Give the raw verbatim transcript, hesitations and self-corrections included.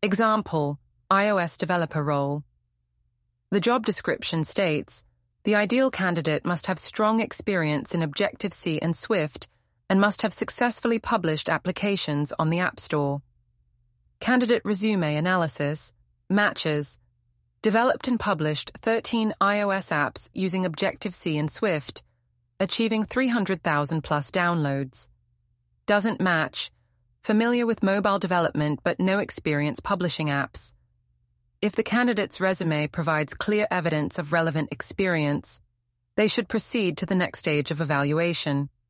Example, iOS developer role. The job description states, the ideal candidate must have strong experience in Objective-C and Swift and must have successfully published applications on the App Store. Candidate resume analysis, matches, developed and published thirteen iOS apps using Objective-C and Swift, achieving three hundred thousand plus downloads. Doesn't match, familiar with mobile development but no experience publishing apps. If the candidate's resume provides clear evidence of relevant experience, they should proceed to the next stage of evaluation.